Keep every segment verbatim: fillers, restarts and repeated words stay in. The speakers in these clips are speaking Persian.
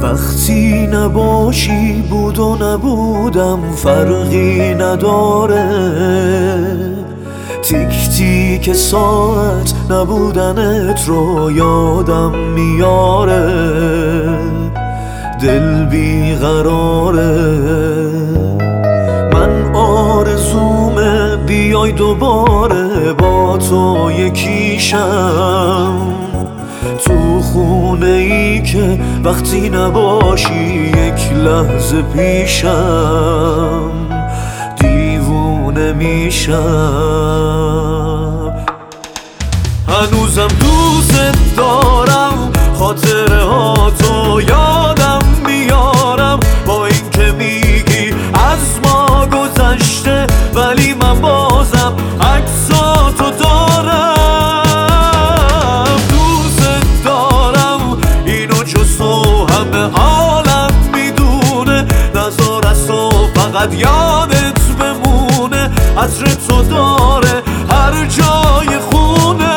وقتی نباشی بود و نبودم فرقی نداره، تیک تیک ساعت نبودنت رو یادم میاره، دل بیقراره. من آرزومه بیای دوباره با تو یکیشم، تو خونه ای که وقتی نباشی یک لحظه پیشم دیوونه میشم. هنوزم دوست دارم، خاطره ها تو یادم میارم، با این که میگی از ما گذشته ولی من بازم عکساتو دارم. دوست دارم اینو جز تو همه عالم میدونه، نذار از تو فقط یادت بمونه، عطر تو داره هر جای خونه.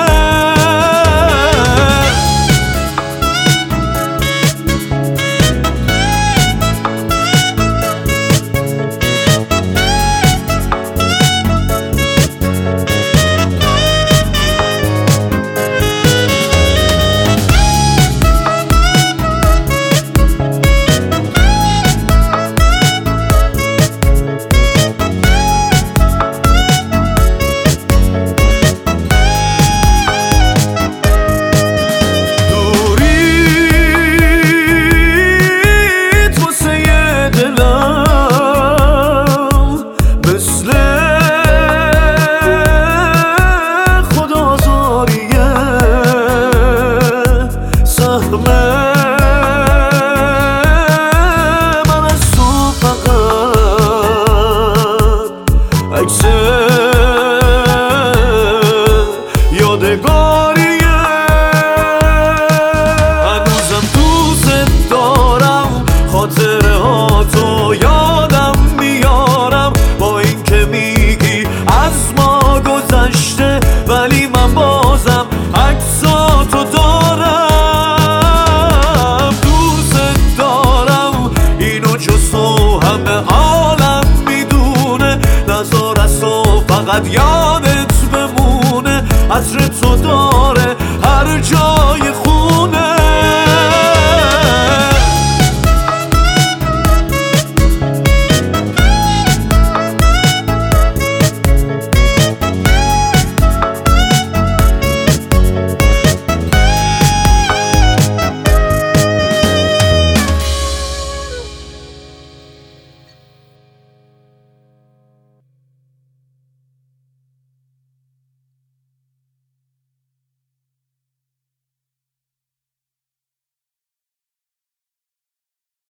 یادگاریه. هنوزم دوست دارم، خاطره ها تو یادم میارم، با این که میگی از ما گذشته ولی من بازم عکساتو دارم. دوست دارم اینو جز تو همه عالم میدونه، نذار از تو فقط یادت بمونه، عطر تو دارم